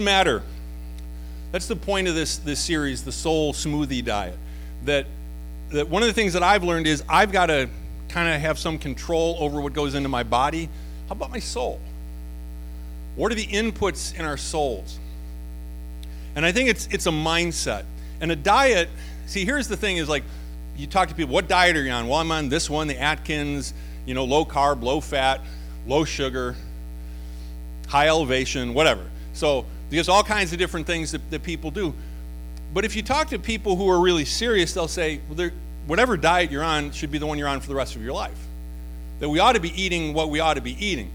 matter. That's the point of this series, the Soul Smoothie Diet. That one of the things that I've learned is I've got to kind of have some control over what goes into my body. How about my soul? What are the inputs in our souls? And I think it's a mindset. And a diet, see, here's the thing is like, you talk to people, what diet are you on? Well, I'm on this one, the Atkins, low carb, low fat, low sugar, high elevation, whatever. So there's all kinds of different things that people do. But if you talk to people who are really serious, they'll say, well, whatever diet you're on should be the one you're on for the rest of your life. That we ought to be eating what we ought to be eating.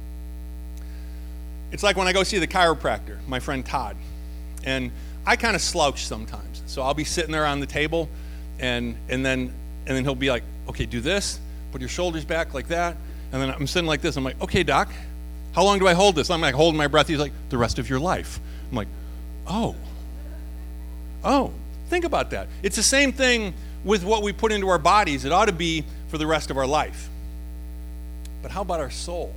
It's like when I go see the chiropractor, my friend Todd, and I kind of slouch sometimes. So I'll be sitting there on the table, and then he'll be like, okay, do this, put your shoulders back like that, and then I'm sitting like this. I'm like, okay, doc, how long do I hold this? I'm like holding my breath. He's like, the rest of your life. I'm like, oh, think about that. It's the same thing with what we put into our bodies. It ought to be for the rest of our life. But how about our soul?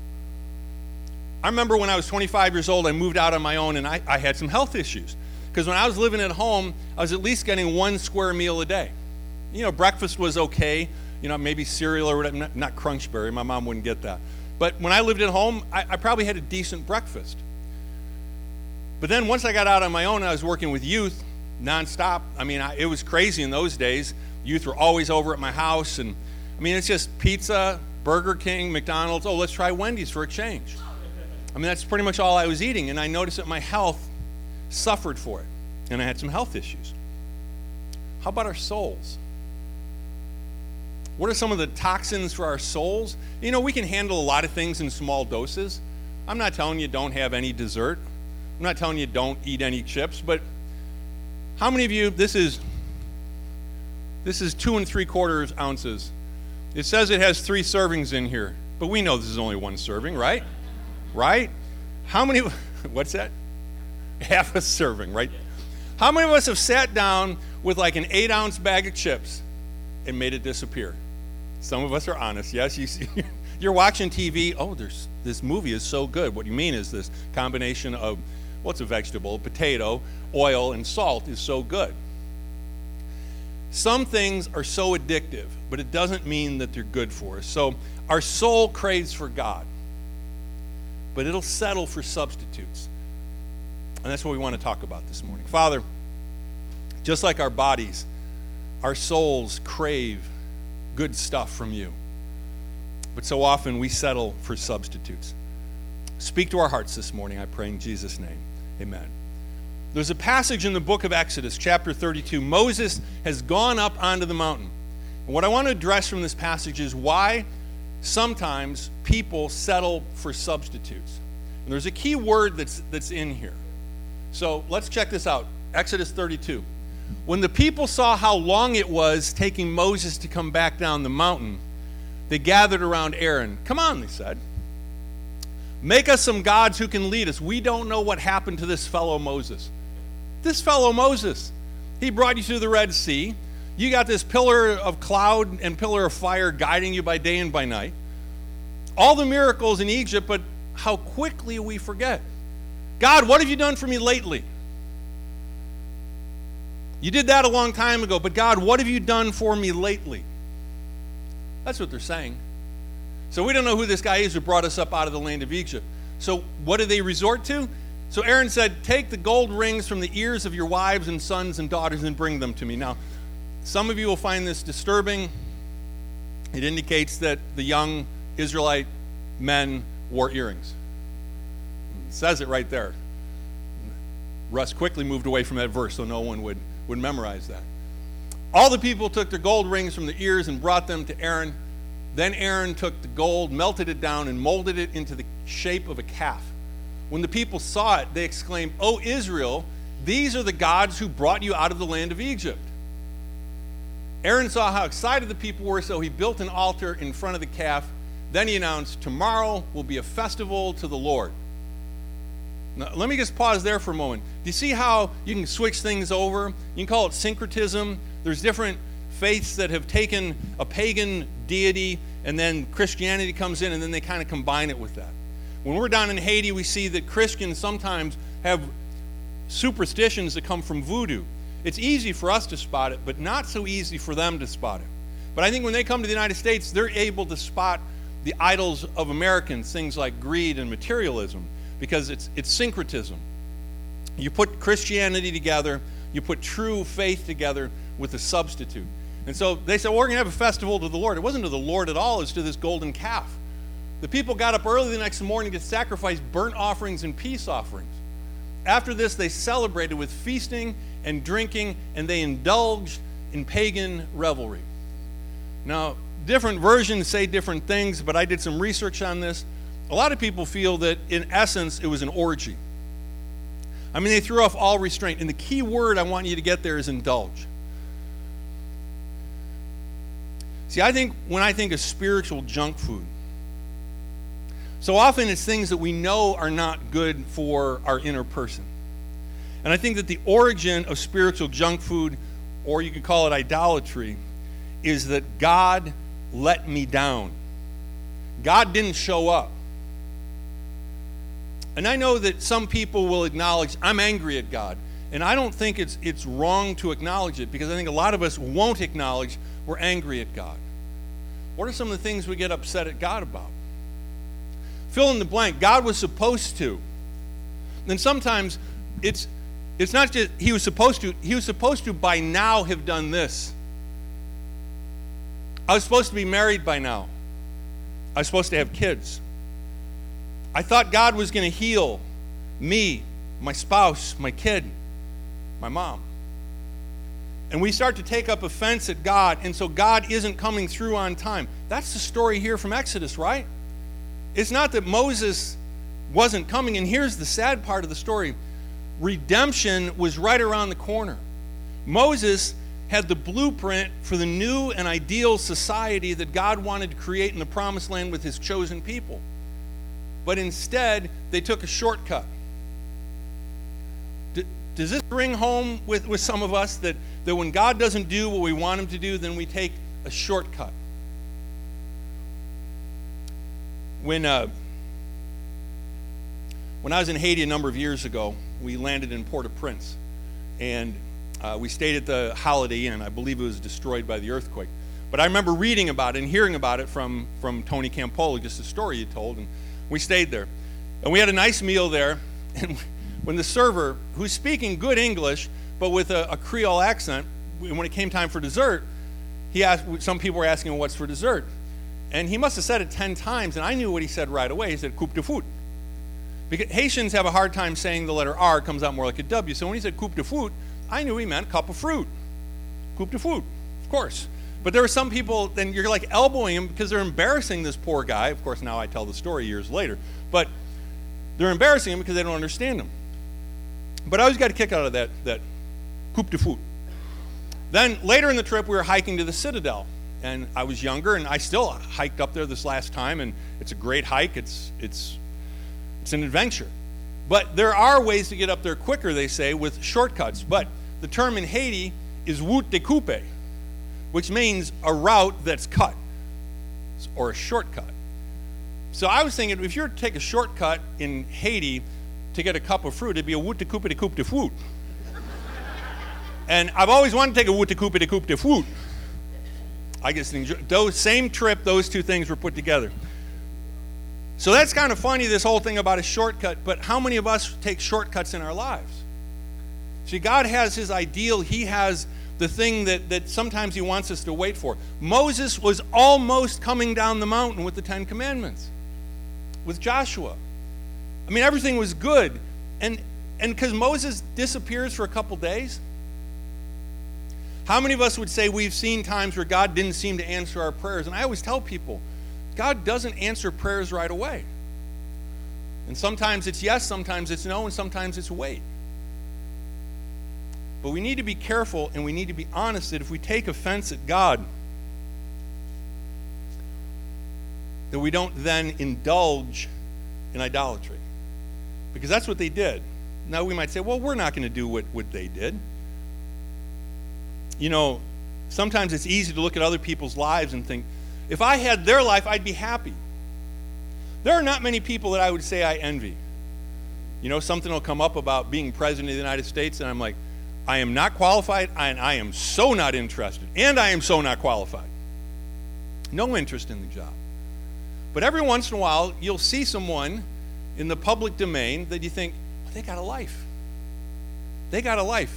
I remember when I was 25 years old, I moved out on my own, and I had some health issues. Because when I was living at home, I was at least getting one square meal a day. Breakfast was okay. Maybe cereal or whatever, not Crunchberry. My mom wouldn't get that. But when I lived at home, I probably had a decent breakfast. But then once I got out on my own, and I was working with youth nonstop. It was crazy in those days. Youth were always over at my house. And it's just pizza, Burger King, McDonald's. Oh, let's try Wendy's for a change. That's pretty much all I was eating. And I noticed that my health suffered for it. And I had some health issues. How about our souls? What are some of the toxins for our souls? We can handle a lot of things in small doses. I'm not telling you don't have any dessert. I'm not telling you don't eat any chips, but how many of you, this is 2 3/4 ounces. It says it has 3 servings in here, but we know this is only 1 serving, right? Right? How many, what's that? Half a serving, right? How many of us have sat down with like an 8-ounce bag of chips and made it disappear? Some of us are honest. Yes, you're watching TV. Oh, this movie is so good. What you mean is this combination of, what's a vegetable? Potato, oil, and salt is so good. Some things are so addictive, but it doesn't mean that they're good for us. So our soul craves for God, but it'll settle for substitutes. And that's what we want to talk about this morning. Father, just like our bodies, our souls crave good stuff from you. But so often we settle for substitutes. Speak to our hearts this morning, I pray in Jesus' name. Amen. There's a passage in the book of Exodus, chapter 32. Moses has gone up onto the mountain. And what I want to address from this passage is why sometimes people settle for substitutes. And there's a key word that's in here. So let's check this out. Exodus 32. When the people saw how long it was taking Moses to come back down the mountain, they gathered around Aaron. Come on, they said. Make us some gods who can lead us. We don't know what happened to this fellow Moses. This fellow Moses, he brought you through the Red Sea. You got this pillar of cloud and pillar of fire guiding you by day and by night. All the miracles in Egypt, but how quickly we forget. God, what have you done for me lately? You did that a long time ago, but God, what have you done for me lately? That's what they're saying. So we don't know who this guy is who brought us up out of the land of Egypt. So what do they resort to? So Aaron said, take the gold rings from the ears of your wives and sons and daughters and bring them to me. Now, some of you will find this disturbing. It indicates that the young Israelite men wore earrings. It says it right there. Russ quickly moved away from that verse so no one would memorize that. All the people took their gold rings from the ears and brought them to Aaron. Then Aaron took the gold, melted it down, and molded it into the shape of a calf. When the people saw it, they exclaimed, "O Israel, these are the gods who brought you out of the land of Egypt." Aaron saw how excited the people were, so he built an altar in front of the calf. Then he announced, "Tomorrow will be a festival to the Lord." Now, let me just pause there for a moment. Do you see how you can switch things over? You can call it syncretism. There's different faiths that have taken a pagan deity, and then Christianity comes in, and then they kind of combine it with that. When we're down in Haiti, we see that Christians sometimes have superstitions that come from voodoo. It's easy for us to spot it, but not so easy for them to spot it. But I think when they come to the United States, they're able to spot the idols of Americans, things like greed and materialism, because it's syncretism. You put Christianity together, you put true faith together with a substitute. And so they said, well, we're going to have a festival to the Lord. It wasn't to the Lord at all, it was to this golden calf. The people got up early the next morning to sacrifice burnt offerings and peace offerings. After this, they celebrated with feasting and drinking, and they indulged in pagan revelry. Now, different versions say different things, but I did some research on this. A lot of people feel that, in essence, it was an orgy. I mean, they threw off all restraint. And the key word I want you to get there is indulge. See, I think when I think of spiritual junk food, so often it's things that we know are not good for our inner person. And I think that the origin of spiritual junk food, or you could call it idolatry, is that God let me down. God didn't show up. And I know that some people will acknowledge, I'm angry at God. And I don't think it's wrong to acknowledge it, because I think a lot of us won't acknowledge we're angry at God. What are some of the things we get upset at God about? Fill in the blank. God was supposed to. And sometimes it's not just he was supposed to by now have done this. I was supposed to be married by now. I was supposed to have kids. I thought God was going to heal me, my spouse, my kid, my mom. And we start to take up offense at God, and so God isn't coming through on time. That's the story here from Exodus, right? It's not that Moses wasn't coming, and here's the sad part of the story. Redemption was right around the corner. Moses had the blueprint for the new and ideal society that God wanted to create in the Promised Land with his chosen people. But instead, they took a shortcut. Does this ring home with some of us that when God doesn't do what we want him to do, then we take a shortcut? When I was in Haiti a number of years ago, we landed in Port-au-Prince, and we stayed at the Holiday Inn. I believe it was destroyed by the earthquake. But I remember reading about it and hearing about it from Tony Campolo, just a story he told, and we stayed there. And we had a nice meal there, and when the server, who's speaking good English, but with a Creole accent, when it came time for dessert, he asked, some people were asking him, what's for dessert? And he must have said it 10 times, and I knew what he said right away. He said, coupe de foot. Because Haitians have a hard time saying the letter R, comes out more like a W. So when he said coupe de foot, I knew he meant cup of fruit. Coupe de foot, of course. But there were some people, then you're like elbowing him because they're embarrassing this poor guy. Of course, now I tell the story years later. But they're embarrassing him because they don't understand him. But I always got a kick out of that coupe de foot. Then later in the trip, we were hiking to the Citadel. And I was younger, and I still hiked up there this last time, and it's a great hike. It's an adventure. But there are ways to get up there quicker, they say, with shortcuts. But the term in Haiti is route de coupe, which means a route that's cut, or a shortcut. So I was thinking, if you were to take a shortcut in Haiti to get a cup of fruit, it'd be a route de coupe de fruit. And I've always wanted to take a route de coupe de fruit. I guess those same trip, those two things were put together. So that's kind of funny, this whole thing about a shortcut, but how many of us take shortcuts in our lives? See, God has his ideal. He has the thing that sometimes he wants us to wait for. Moses was almost coming down the mountain with the 10 Commandments, with Joshua. I mean, everything was good. And because Moses disappears for a couple days, how many of us would say we've seen times where God didn't seem to answer our prayers? And I always tell people, God doesn't answer prayers right away. And sometimes it's yes, sometimes it's no, and sometimes it's wait. But we need to be careful, and we need to be honest that if we take offense at God, that we don't then indulge in idolatry. Because that's what they did. Now we might say, well, we're not going to do what they did. You know, sometimes it's easy to look at other people's lives and think, if I had their life, I'd be happy. There are not many people that I would say I envy. Something will come up about being president of the United States, and I'm like, I am not qualified, and I am so not interested, and I am so not qualified. No interest in the job. But every once in a while, you'll see someone in the public domain that you think, oh, they got a life. They got a life.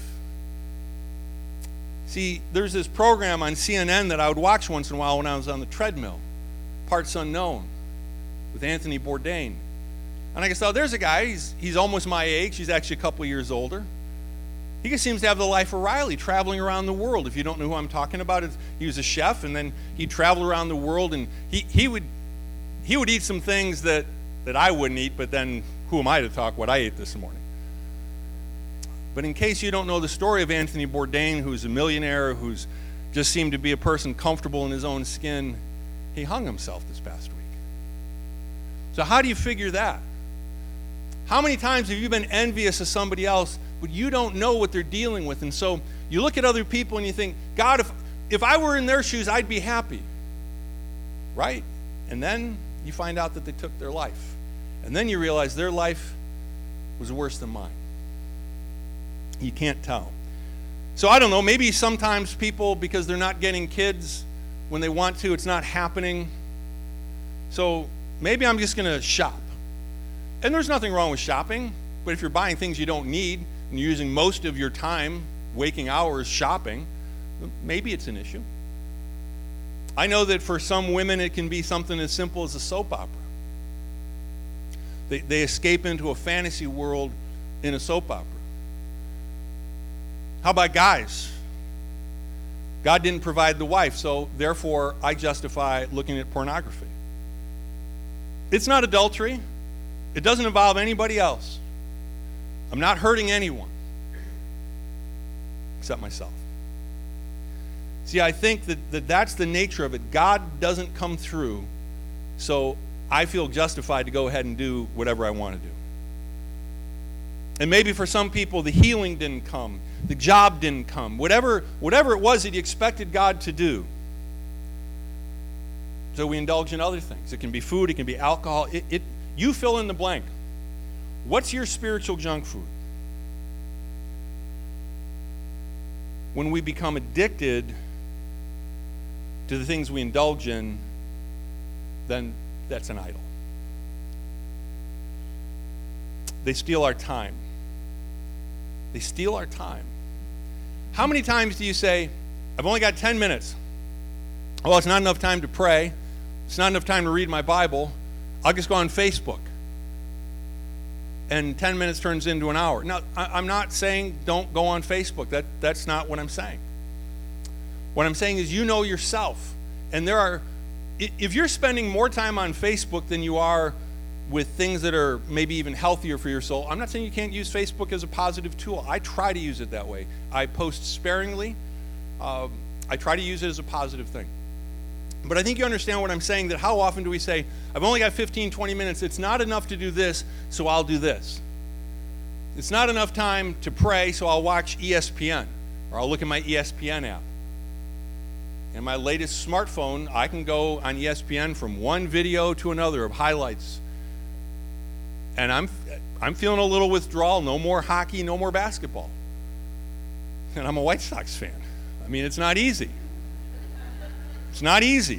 See, there's this program on CNN that I would watch once in a while when I was on the treadmill, Parts Unknown, with Anthony Bourdain. And I guess, oh, there's a guy, he's almost my age, he's actually a couple of years older. He just seems to have the life of Riley, traveling around the world. If you don't know who I'm talking about, he was a chef, and then he'd travel around the world, and he would eat some things that I wouldn't eat, but then who am I to talk what I ate this morning? But in case you don't know the story of Anthony Bourdain, who's a millionaire, who's just seemed to be a person comfortable in his own skin, he hung himself this past week. So how do you figure that? How many times have you been envious of somebody else, but you don't know what they're dealing with? And so you look at other people and you think, God, if I were in their shoes, I'd be happy. Right? And then you find out that they took their life. And then you realize their life was worse than mine. You can't tell. So I don't know, maybe sometimes people, because they're not getting kids when they want to, it's not happening. So maybe I'm just going to shop. And there's nothing wrong with shopping, but if you're buying things you don't need and you're using most of your time, waking hours shopping, maybe it's an issue. I know that for some women it can be something as simple as a soap opera. They escape into a fantasy world in a soap opera. How about guys? God didn't provide the wife, so therefore I justify looking at pornography. It's not adultery. It doesn't involve anybody else. I'm not hurting anyone except myself. See, I think that's the nature of it. God doesn't come through, so I feel justified to go ahead and do whatever I want to do. And maybe for some people, the healing didn't come, the job didn't come, whatever it was that you expected God to do. So we indulge in other things. It can be food, it can be alcohol. You fill in the blank. What's your spiritual junk food? When we become addicted to the things we indulge in, then that's an idol. They steal our time. They steal our time. How many times do you say, I've only got 10 minutes. Well, it's not enough time to pray. It's not enough time to read my Bible. I'll just go on Facebook. And 10 minutes turns into an hour. Now, I'm not saying don't go on Facebook. That's not what I'm saying. What I'm saying is you know yourself. And if you're spending more time on Facebook than you are with things that are maybe even healthier for your soul, I'm not saying you can't use Facebook as a positive tool. I try to use it that way. I post sparingly. I try to use it as a positive thing. But I think you understand what I'm saying, that how often do we say, I've only got 15, 20 minutes. It's not enough to do this, so I'll do this. It's not enough time to pray, so I'll watch ESPN, or I'll look at my ESPN app. In my latest smartphone, I can go on ESPN from one video to another of highlights. And I'm feeling a little withdrawal. No more hockey, no more basketball. And I'm a White Sox fan. I mean, it's not easy. It's not easy.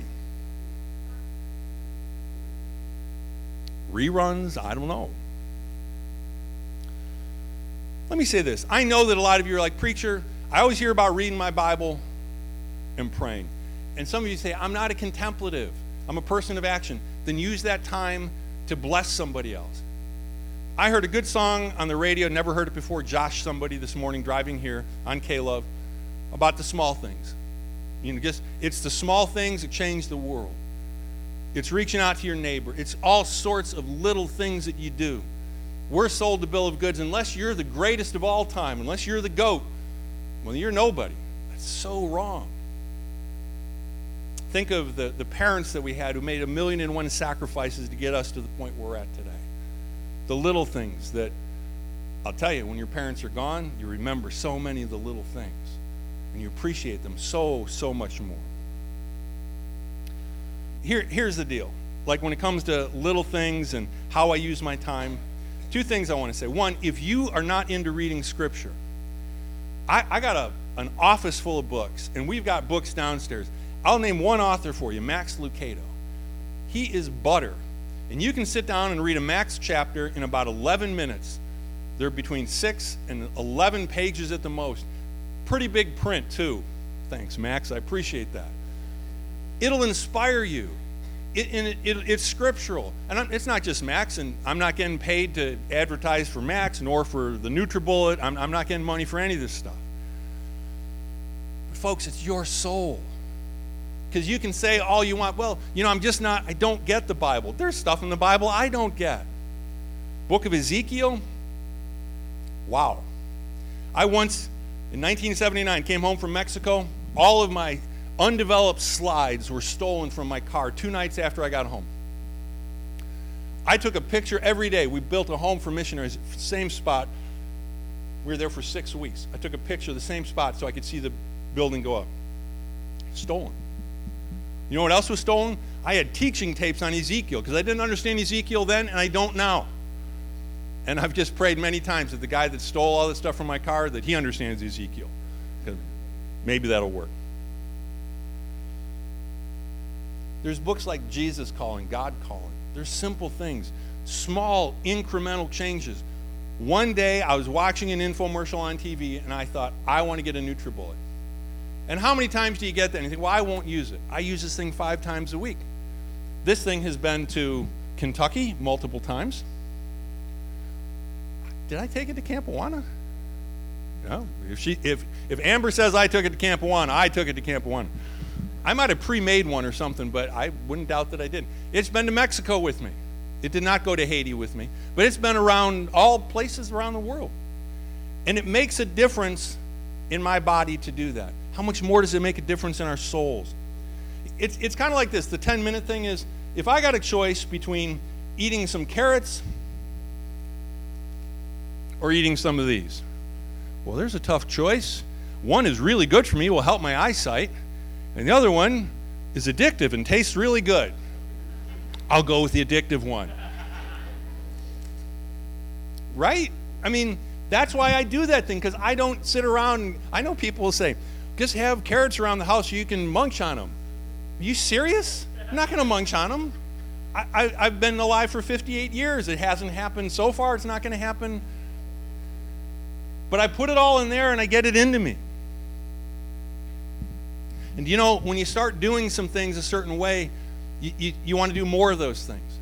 Reruns, I don't know. Let me say this. I know that a lot of you are like, preacher, I always hear about reading my Bible and praying. And some of you say, I'm not a contemplative. I'm a person of action. Then use that time to bless somebody else. I heard a good song on the radio, never heard it before, Josh somebody this morning driving here on K-Love, about the small things. It's the small things that change the world. It's reaching out to your neighbor. It's all sorts of little things that you do. We're sold the bill of goods. Unless you're the greatest of all time, unless you're the GOAT, well, you're nobody. That's so wrong. Think of the parents that we had who made 1,000,001 sacrifices to get us to the point we're at today. The little things that, I'll tell you, when your parents are gone, you remember so many of the little things. And you appreciate them so much more. Here's the deal. Like when it comes to little things and how I use my time, Two things I want to say. One, if you are not into reading Scripture, I got an office full of books, and we've got books downstairs. I'll name one author for you, Max Lucado. He is butter. And you can sit down and read a Max chapter in about 11 minutes. They're between 6 and 11 pages at the most. Pretty big print, too. Thanks, Max. I appreciate that. It'll inspire you. It's scriptural. And it's not just Max, and I'm not getting paid to advertise for Max nor for the NutriBullet. I'm not getting money for any of this stuff. But folks, it's your soul. Because you can say all you want, well, I don't get the Bible. There's stuff in the Bible I don't get. Book of Ezekiel, wow. I once, in 1979, came home from Mexico. All of my undeveloped slides were stolen from my car 2 nights after I got home. I took a picture every day. We built a home for missionaries, same spot. We were there for 6 weeks. I took a picture of the same spot so I could see the building go up. Stolen. You know what else was stolen? I had teaching tapes on Ezekiel because I didn't understand Ezekiel then and I don't now. And I've just prayed many times that the guy that stole all this stuff from my car, that he understands Ezekiel. Because maybe that'll work. There's books like Jesus Calling, God Calling. There's simple things, small incremental changes. One day I was watching an infomercial on TV and I thought, I want to get a NutriBullet. And how many times do you get that? And you think, well, I won't use it. I use this thing 5 times a week. This thing has been to Kentucky multiple times. Did I take it to Camp Awana? No. If Amber says I took it to Camp Awana, I took it to Camp Awana. I might have pre-made one or something, but I wouldn't doubt that I did. It's been to Mexico with me. It did not go to Haiti with me, but it's been around all places around the world. And it makes a difference in my body to do that. How much more does it make a difference in our souls? It's kind of like this. The 10-minute thing is, if I got a choice between eating some carrots or eating some of these, well, there's a tough choice. One is really good for me, will help my eyesight, and the other one is addictive and tastes really good. I'll go with the addictive one. Right? I mean, that's why I do that thing, because I don't sit around. I know people will say, just have carrots around the house so you can munch on them. Are you serious? I'm not going to munch on them. I've been alive for 58 years. It hasn't happened so far. It's not going to happen. But I put it all in there and I get it into me. And when you start doing some things a certain way, you want to do more of those things.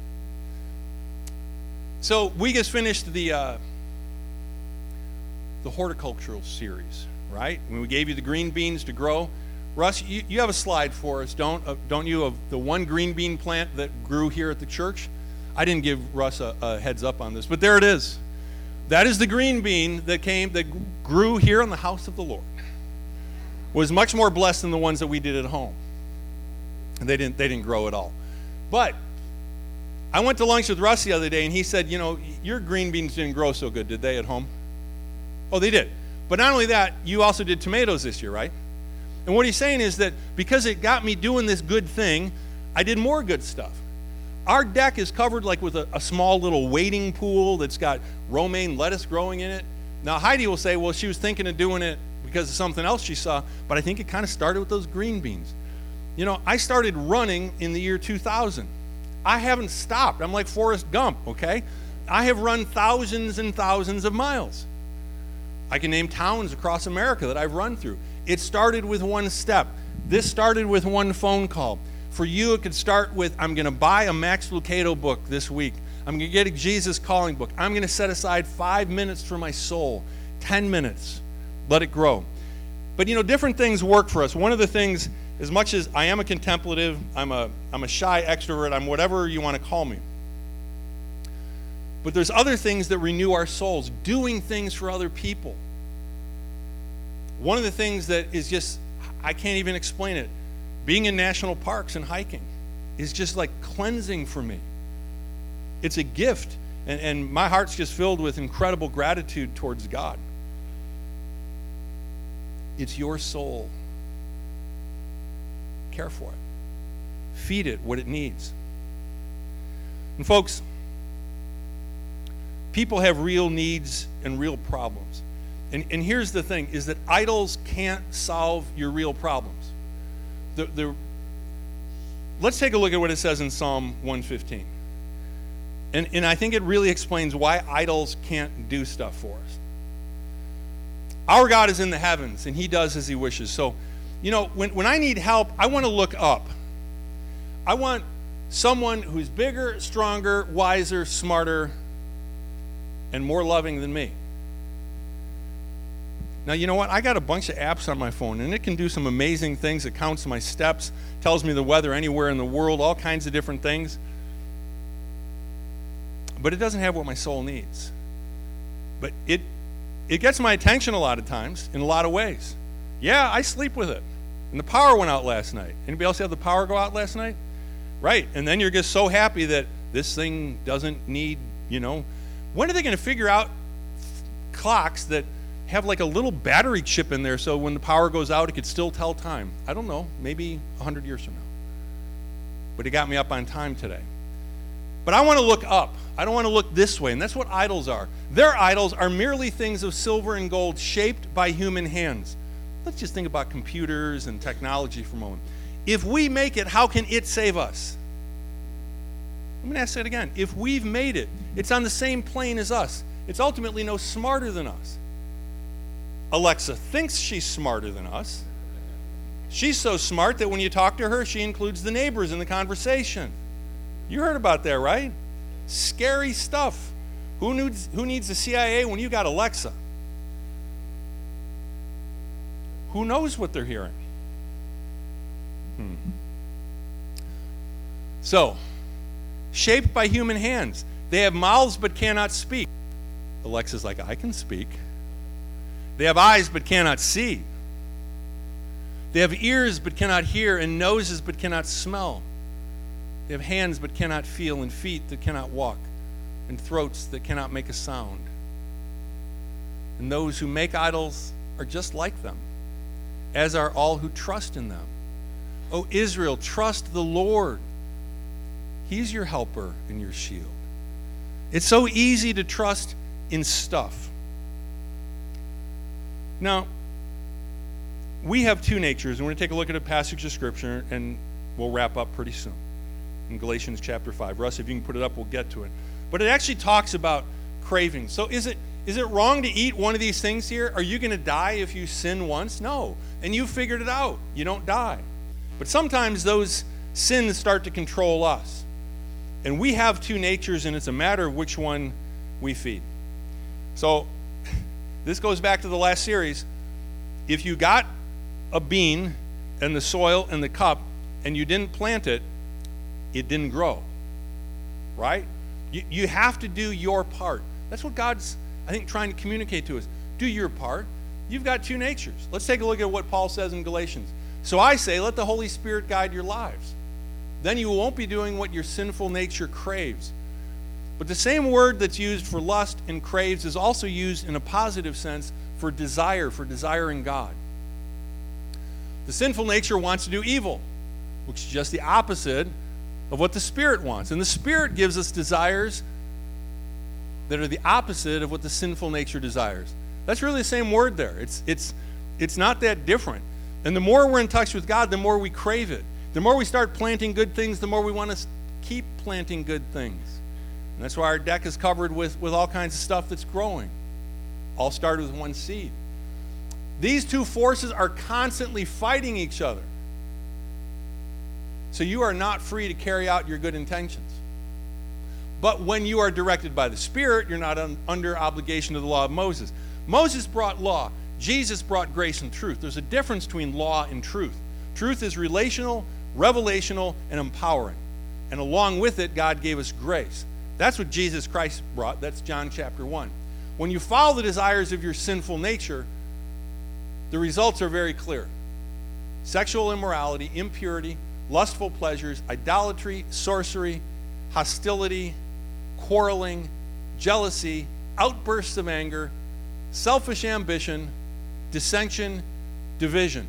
So we just finished the horticultural series, right? When we gave you the green beans to grow. Russ, you have a slide for us, don't you, of the one green bean plant that grew here at the church? I didn't give Russ a heads up on this, but there it is. That is the green bean that grew here in the house of the Lord. Was much more blessed than the ones that we did at home. And they didn't grow at all. But I went to lunch with Russ the other day, and he said, your green beans didn't grow so good, did they, at home? Oh, they did. But not only that, you also did tomatoes this year, right? And what he's saying is that because it got me doing this good thing, I did more good stuff. Our deck is covered like with a small little wading pool that's got romaine lettuce growing in it. Now, Heidi will say, well, she was thinking of doing it because of something else she saw, but I think it kind of started with those green beans. I started running in the year 2000. I haven't stopped. I'm like Forrest Gump, okay? I have run thousands and thousands of miles. I can name towns across America that I've run through. It started with one step. This started with one phone call. For you, it could start with, I'm going to buy a Max Lucado book this week. I'm going to get a Jesus Calling book. I'm going to set aside 5 minutes for my soul, 10 minutes. Let it grow. But different things work for us. One of the things, as much as I am a contemplative, I'm a shy extrovert, I'm whatever you want to call me. But there's other things that renew our souls, doing things for other people. One of the things that is just, I can't even explain it, being in national parks and hiking is just like cleansing for me. It's a gift, and my heart's just filled with incredible gratitude towards God. It's your soul. Care for it. Feed it what it needs. And folks, People have real needs and real problems. And here's the thing, is that idols can't solve your real problems. Let's take a look at what it says in Psalm 115. And I think it really explains why idols can't do stuff for us. Our God is in the heavens, and he does as he wishes. So, when I need help, I want to look up. I want someone who's bigger, stronger, wiser, smarter, and more loving than me. Now, you know what? I got a bunch of apps on my phone, and it can do some amazing things. It counts my steps, tells me the weather anywhere in the world, all kinds of different things. But it doesn't have what my soul needs. But it gets my attention a lot of times in a lot of ways. Yeah, I sleep with it. And the power went out last night. Anybody else have the power go out last night? Right. And then you're just so happy that this thing doesn't need, when are they going to figure out clocks that have like a little battery chip in there so when the power goes out, it could still tell time? I don't know, maybe 100 years from now. But it got me up on time today. But I want to look up. I don't want to look this way, and that's what idols are. Their idols are merely things of silver and gold shaped by human hands. Let's just think about computers and technology for a moment. If we make it, how can it save us? I'm going to ask that again. If we've made it, it's on the same plane as us. It's ultimately no smarter than us. Alexa thinks she's smarter than us. She's so smart that when you talk to her, she includes the neighbors in the conversation. You heard about that, right? Scary stuff. Who needs the CIA when you got Alexa? Who knows what they're hearing? So, shaped by human hands. They have mouths but cannot speak. Alexa's like, I can speak. They have eyes but cannot see. They have ears but cannot hear, and noses but cannot smell. They have hands but cannot feel, and feet that cannot walk, and throats that cannot make a sound. And those who make idols are just like them, as are all who trust in them. O Israel, trust the Lord. He's your helper and your shield. It's so easy to trust in stuff. Now, we have two natures, and we're going to take a look at a passage of Scripture, and we'll wrap up pretty soon. In Galatians chapter 5. Russ, if you can put it up, we'll get to it. But it actually talks about cravings. So is it wrong to eat one of these things here? Are you going to die if you sin once? No. And you figured it out. You don't die. But sometimes those sins start to control us. And we have two natures, and it's a matter of which one we feed. So this goes back to the last series. If you got a bean and the soil and the cup and you didn't plant it, it didn't grow, right? You have to do your part. That's what God's, I think, trying to communicate to us. Do your part. You've got two natures. Let's take a look at what Paul says in Galatians. So I say, let the Holy Spirit guide your lives. Then you won't be doing what your sinful nature craves. But the same word that's used for lust and craves is also used in a positive sense for desire, for desiring God. The sinful nature wants to do evil, which is just the opposite of what the Spirit wants. And the Spirit gives us desires that are the opposite of what the sinful nature desires. That's really the same word there. It's not that different. And the more we're in touch with God, the more we crave it. The more we start planting good things, the more we want to keep planting good things. And that's why our deck is covered with all kinds of stuff that's growing. All started with one seed. These two forces are constantly fighting each other. So you are not free to carry out your good intentions. But when you are directed by the Spirit, you're not under obligation to the law of Moses. Moses brought law. Jesus brought grace and truth. There's a difference between law and truth. Truth is relational, revelational, and empowering. And along with it, God gave us grace. That's what Jesus Christ brought. That's John chapter 1. When you follow the desires of your sinful nature, the results are very clear. Sexual immorality, impurity, lustful pleasures, idolatry, sorcery, hostility, quarreling, jealousy, outbursts of anger, selfish ambition, dissension, division,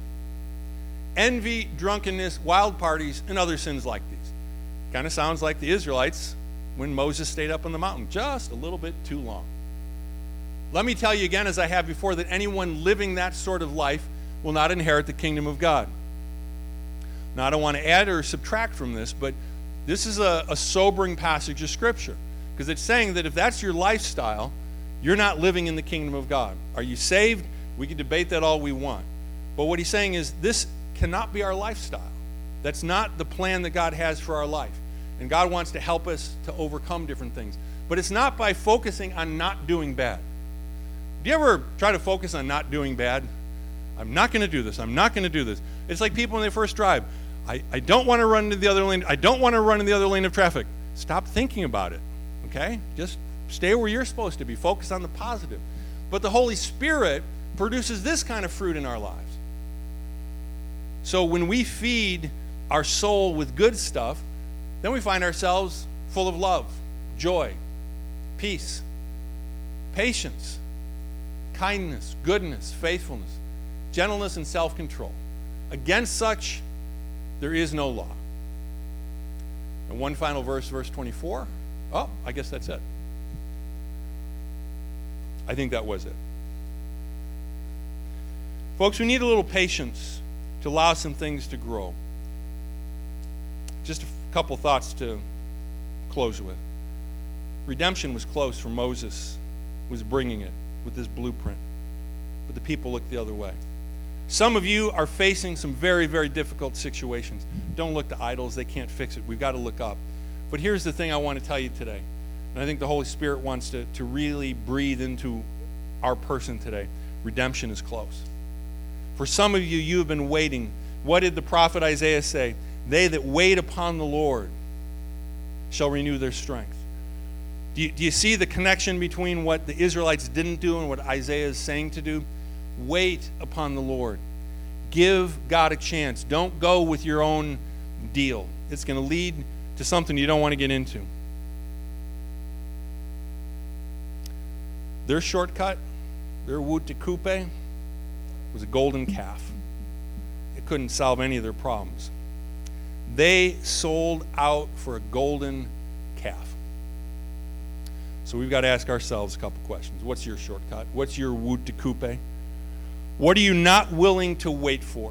envy, drunkenness, wild parties, and other sins like these. Kind of sounds like the Israelites when Moses stayed up on the mountain, just a little bit too long. Let me tell you again, as I have before, that anyone living that sort of life will not inherit the kingdom of God. Now, I don't want to add or subtract from this, but this is a sobering passage of Scripture, because it's saying that if that's your lifestyle, you're not living in the kingdom of God. Are you saved? We can debate that all we want. But what he's saying is this cannot be our lifestyle. That's not the plan that God has for our life. And God wants to help us to overcome different things. But it's not by focusing on not doing bad. Do you ever try to focus on not doing bad? I'm not going to do this. I'm not going to do this. It's like people when they first drive. I don't want to run into the other lane. I don't want to run in the other lane of traffic. Stop thinking about it, okay? Just stay where you're supposed to be. Focus on the positive. But the Holy Spirit produces this kind of fruit in our lives. So when we feed our soul with good stuff, then we find ourselves full of love, joy, peace, patience, kindness, goodness, faithfulness, gentleness, and self-control. Against such, there is no law. And one final verse, verse 24. Oh, I guess that's it. I think that was it. Folks, we need a little patience to allow some things to grow. Just a couple thoughts to close with. Redemption was close for Moses, was bringing it with this blueprint. But the people looked the other way. Some of you are facing some very, very difficult situations. Don't look to idols. They can't fix it. We've got to look up. But here's the thing I want to tell you today. And I think the Holy Spirit wants to really breathe into our person today. Redemption is close. For some of you, you have been waiting. What did the prophet Isaiah say? They that wait upon the Lord shall renew their strength. Do you see the connection between what the Israelites didn't do and what Isaiah is saying to do? Wait upon the Lord. Give God a chance. Don't go with your own deal. It's going to lead to something you don't want to get into. Their shortcut, their route to coupe, was a golden calf. It couldn't solve any of their problems. They sold out for a golden calf. So we've got to ask ourselves a couple questions. What's your shortcut? What's your route to coupe? What are you not willing to wait for?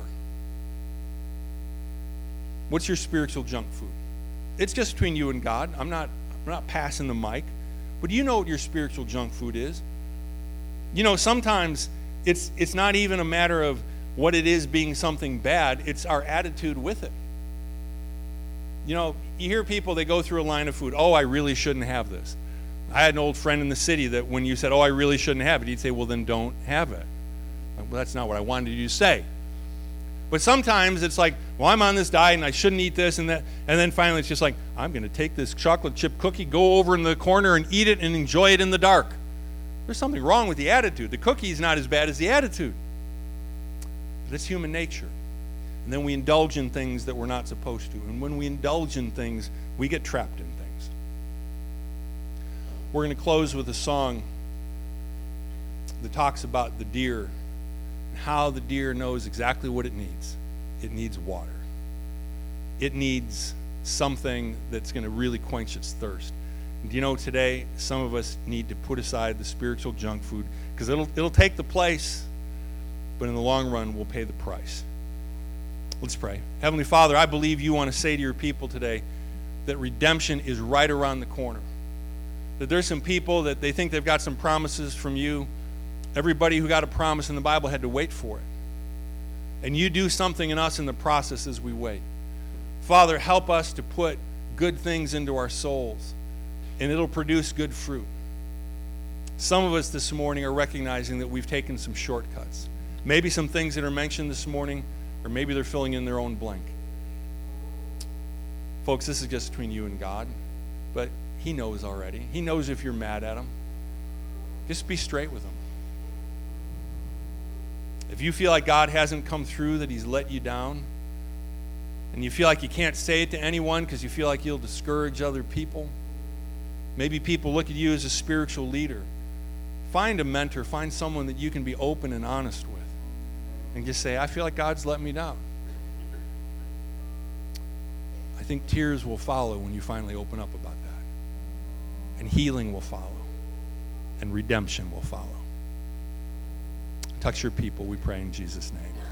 What's your spiritual junk food? It's just between you and God. I'm not passing the mic. But do you know what your spiritual junk food is? You know, sometimes it's not even a matter of what it is being something bad. It's our attitude with it. You know, you hear people, they go through a line of food. Oh, I really shouldn't have this. I had an old friend in the city that when you said, oh, I really shouldn't have it, he'd say, well, then don't have it. Well, that's not what I wanted you to say. But sometimes it's like, well, I'm on this diet and I shouldn't eat this and that. And then finally it's just like, I'm going to take this chocolate chip cookie, go over in the corner and eat it and enjoy it in the dark. There's something wrong with the attitude. The cookie is not as bad as the attitude. But it's human nature. And then we indulge in things that we're not supposed to. And when we indulge in things, we get trapped in things. We're going to close with a song that talks about the deer and how the deer knows exactly what it needs. It needs water. It needs something that's going to really quench its thirst. And do you know, today, some of us need to put aside the spiritual junk food because it'll take the place, but in the long run, we'll pay the price. Let's pray. Heavenly Father, I believe you want to say to your people today that redemption is right around the corner. That there's some people that they think they've got some promises from you. Everybody who got a promise in the Bible had to wait for it. And you do something in us in the process as we wait. Father, help us to put good things into our souls, and it'll produce good fruit. Some of us this morning are recognizing that we've taken some shortcuts. Maybe some things that are mentioned this morning, or maybe they're filling in their own blank. Folks, this is just between you and God, but he knows already. He knows if you're mad at him. Just be straight with him. If you feel like God hasn't come through, that he's let you down, and you feel like you can't say it to anyone because you feel like you'll discourage other people, maybe people look at you as a spiritual leader. Find a mentor, find someone that you can be open and honest with, and just say, I feel like God's let me down. I think tears will follow when you finally open up about that. and healing will follow, and redemption will follow. Touch your people, we pray in Jesus' name.